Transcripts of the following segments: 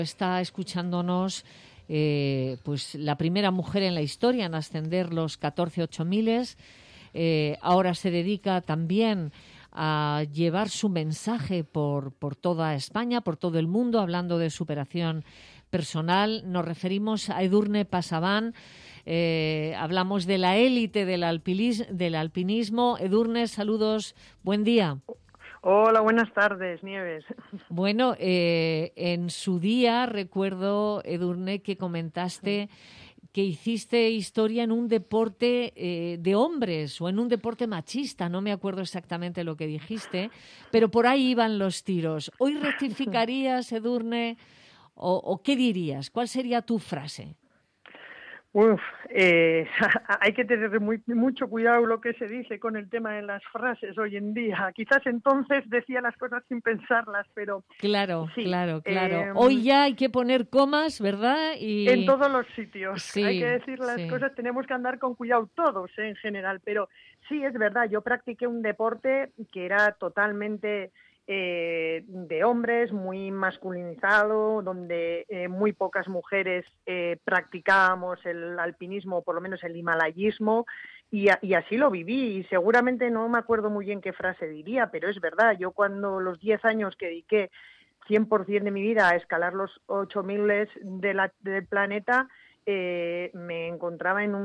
Está escuchándonos pues la primera mujer en la historia en ascender los 14 8000. Ahora se dedica también a llevar su mensaje por toda España, por todo el mundo, hablando de superación personal. Nos referimos a Edurne Pasaban. Hablamos de la élite del alpinismo. Edurne, saludos, buen día. Hola, buenas tardes, Nieves. Bueno, en su día recuerdo, Edurne, que comentaste que hiciste historia en un deporte de hombres o en un deporte machista. No me acuerdo exactamente lo que dijiste, pero por ahí iban los tiros. ¿Hoy rectificarías, Edurne, o qué dirías? ¿Cuál sería tu frase? Hay que tener mucho cuidado lo que se dice con el tema de las frases hoy en día. Quizás entonces decía las cosas sin pensarlas, pero Claro, sí. claro. Hoy ya hay que poner comas, ¿verdad? En todos los sitios. Sí, hay que decir las cosas, tenemos que andar con cuidado todos, en general. Pero sí, es verdad, yo practiqué un deporte que era totalmente de hombres, muy masculinizado, donde muy pocas mujeres practicábamos el alpinismo, o por lo menos el himalayismo, y así lo viví. Y seguramente no me acuerdo muy bien qué frase diría, pero es verdad, yo cuando los 10 años que dediqué 100% de mi vida a escalar los 8000 del planeta, me encontraba en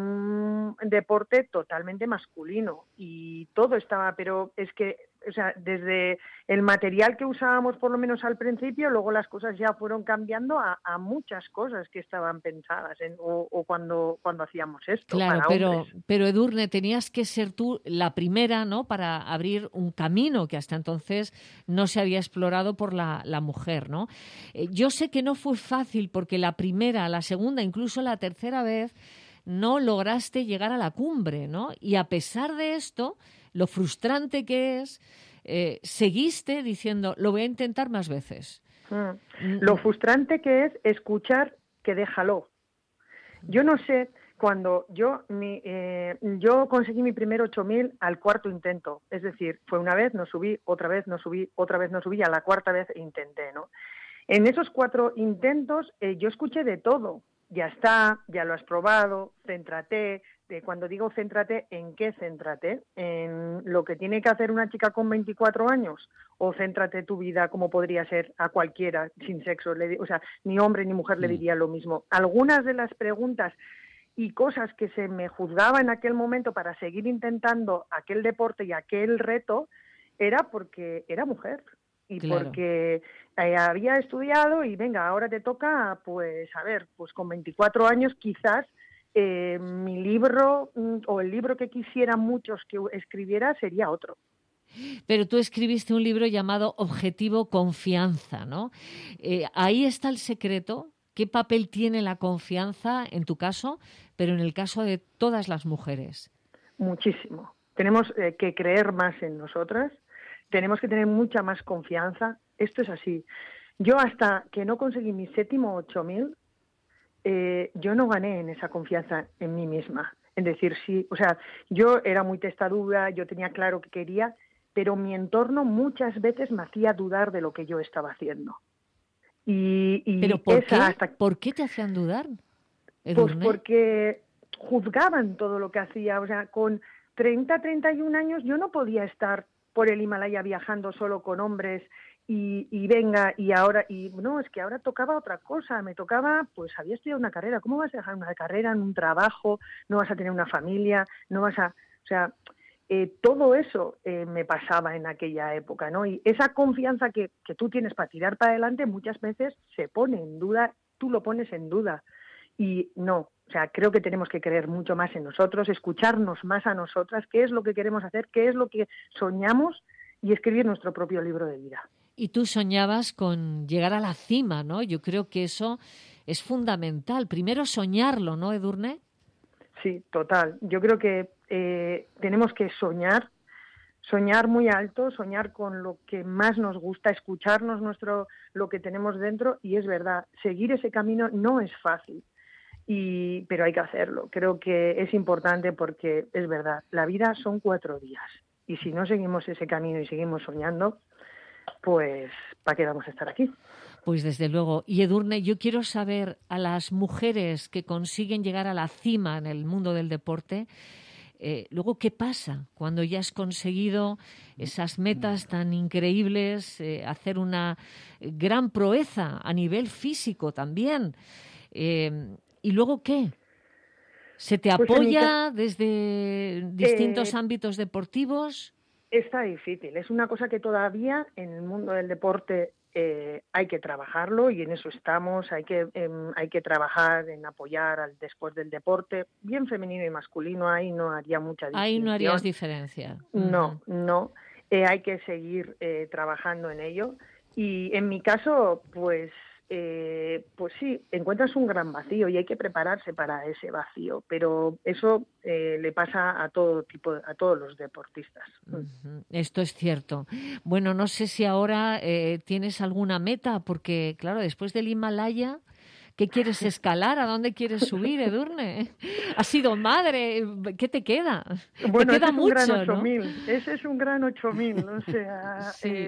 un deporte totalmente masculino y todo estaba, pero es que, o sea, desde el material que usábamos por lo menos al principio, luego las cosas ya fueron cambiando a muchas cosas que estaban pensadas o cuando hacíamos esto. Claro, para hombres. pero Edurne, tenías que ser tú la primera, ¿no?, para abrir un camino que hasta entonces no se había explorado por la mujer, ¿no? Yo sé que no fue fácil porque la primera, la segunda, incluso la tercera vez no lograste llegar a la cumbre, ¿no? Y a pesar de esto, lo frustrante que es, seguiste diciendo, lo voy a intentar más veces. Lo frustrante que es escuchar que déjalo. Yo no sé, cuando yo conseguí mi primer 8000 al cuarto intento, es decir, fue una vez, no subí, otra vez no subí, otra vez no subí, a la cuarta vez intenté, ¿no? En esos 4 intentos yo escuché de todo. Ya está, ya lo has probado, céntrate. Cuando digo céntrate, ¿en qué céntrate? ¿En lo que tiene que hacer una chica con 24 años? ¿O céntrate tu vida como podría ser a cualquiera sin sexo? O sea, ni hombre ni mujer le diría lo mismo. Algunas de las preguntas y cosas que se me juzgaba en aquel momento para seguir intentando aquel deporte y aquel reto era porque era mujer y Claro. porque había estudiado y venga, ahora te toca, pues a ver, pues con 24 años quizás mi libro o el libro que quisieran muchos que escribiera sería otro. Pero tú escribiste un libro llamado Objetivo Confianza, ¿no? Ahí está el secreto. ¿Qué papel tiene la confianza en tu caso, pero en el caso de todas las mujeres? Muchísimo. Tenemos que creer más en nosotras, tenemos que tener mucha más confianza. Esto es así. Yo hasta que no conseguí mi 7º 8000, yo no gané en esa confianza en mí misma. Es decir, sí, o sea, yo era muy testaruda, yo tenía claro que quería, pero mi entorno muchas veces me hacía dudar de lo que yo estaba haciendo. ¿Pero por qué? ¿Por qué te hacían dudar, Edurne? Pues porque juzgaban todo lo que hacía. O sea, con 31 años yo no podía estar por el Himalaya viajando solo con hombres y venga, y ahora, y no, es que ahora tocaba otra cosa, me tocaba, pues había estudiado una carrera, ¿cómo vas a dejar una carrera en un trabajo? No vas a tener una familia, no vas a, o sea, todo eso me pasaba en aquella época, ¿no? Y esa confianza que tú tienes para tirar para adelante muchas veces se pone en duda, tú lo pones en duda. Y no, o sea, creo que tenemos que creer mucho más en nosotros, escucharnos más a nosotras, qué es lo que queremos hacer, qué es lo que soñamos y escribir nuestro propio libro de vida. Y tú soñabas con llegar a la cima, ¿no? Yo creo que eso es fundamental. Primero soñarlo, ¿no, Edurne? Sí, total. Yo creo que tenemos que soñar muy alto, soñar con lo que más nos gusta, escucharnos lo que tenemos dentro, y es verdad, seguir ese camino no es fácil. Pero hay que hacerlo. Creo que es importante porque es verdad, la vida son 4 días y si no seguimos ese camino y seguimos soñando, pues ¿para qué vamos a estar aquí? Pues desde luego. Y Edurne, yo quiero saber a las mujeres que consiguen llegar a la cima en el mundo del deporte, luego, ¿qué pasa cuando ya has conseguido esas metas tan increíbles, hacer una gran proeza a nivel físico también? ¿Y luego qué? ¿Se te Pues apoya desde distintos ámbitos deportivos? Está difícil. Es una cosa que todavía en el mundo del deporte hay que trabajarlo y en eso estamos. Hay que trabajar en apoyar después del deporte, bien femenino y masculino. Ahí no haría mucha Ahí no harías distinción. diferencia. No, no. Hay que seguir trabajando en ello. Y en mi caso, pues sí, encuentras un gran vacío y hay que prepararse para ese vacío, pero eso le pasa a todos los deportistas. Esto es cierto. Bueno, no sé si ahora tienes alguna meta, porque claro, después del Himalaya, ¿qué quieres escalar? ¿A dónde quieres subir, Edurne? ¿Has sido madre? ¿Qué te queda? Bueno, Te queda ese es un gran mucho, 8000, ¿no? ese es un gran 8000, o sea, Sí.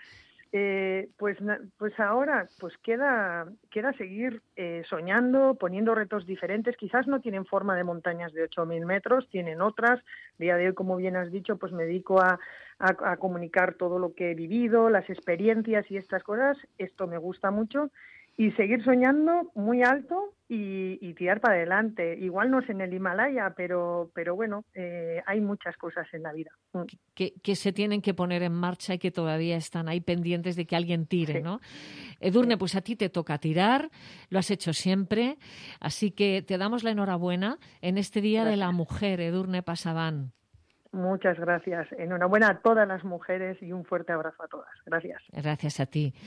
pues ahora pues queda seguir soñando, poniendo retos diferentes. Quizás no tienen forma de montañas de 8000 metros, tienen otras. Día de hoy, como bien has dicho, pues me dedico a comunicar todo lo que he vivido, las experiencias y estas cosas. Esto me gusta mucho. Y seguir soñando muy alto y tirar para adelante. Igual no es en el Himalaya, pero bueno, hay muchas cosas en la vida. Que se tienen que poner en marcha y que todavía están ahí pendientes de que alguien tire, Sí, ¿no? Edurne, sí. pues a ti te toca tirar, lo has hecho siempre, así que te damos la enhorabuena en este Día de la Gracias. Mujer, Edurne Pasaban. Muchas gracias. Enhorabuena a todas las mujeres y un fuerte abrazo a todas. Gracias. Gracias a ti.